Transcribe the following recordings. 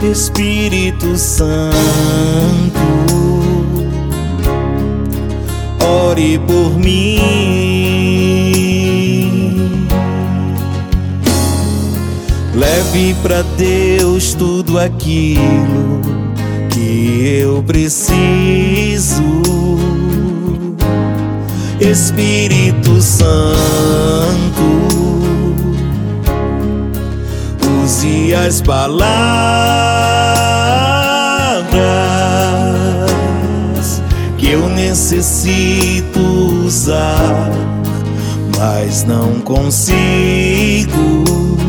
Espírito Santo, ore por mim. Leve pra Deus tudo aquilo que eu preciso. Espírito Santo, use as palavras que eu necessito usar, mas não consigo.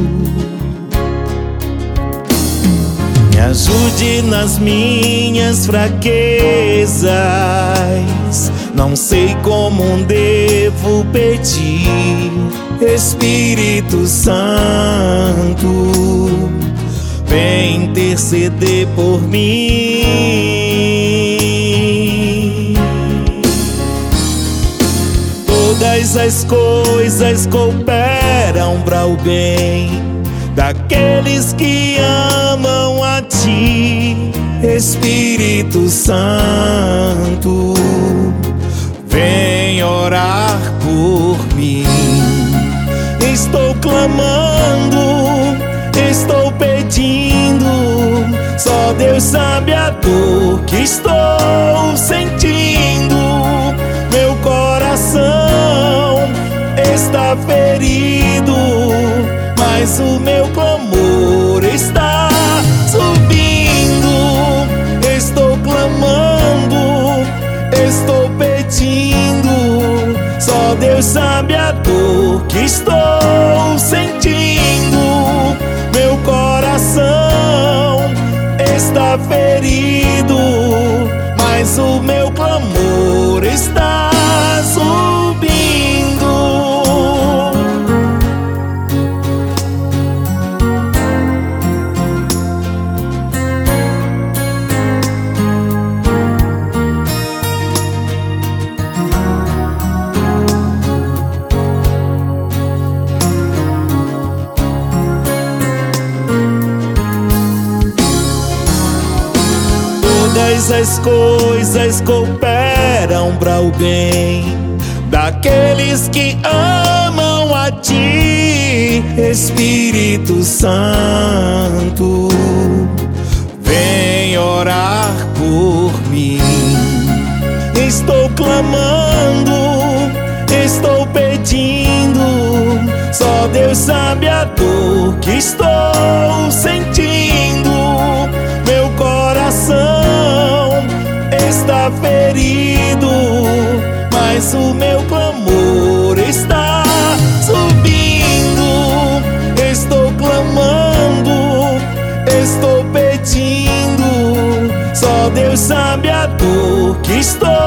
Me ajude nas minhas fraquezas, não sei como devo pedir. Espírito Santo, vem interceder por mim. Todas as coisas cooperam para o bem daqueles que amam a Ti. Espírito Santo, vem orar por mim. Estou clamando, estou pedindo, só Deus sabe a dor que estou sentindo. Meu coração está ferido, mas o meu clamor está subindo. Estou clamando, estou pedindo, só Deus sabe a dor que estou sentindo. Meu coração está ferido, mas o meu clamor está subindo. Todas as coisas cooperam para o bem daqueles que amam a Ti. Espírito Santo, vem orar por mim. Estou clamando, estou pedindo, só Deus sabe a dor que estou sentindo. Meu coração está ferido, mas o meu clamor está subindo. Estou clamando, estou pedindo, só Deus sabe a dor que estou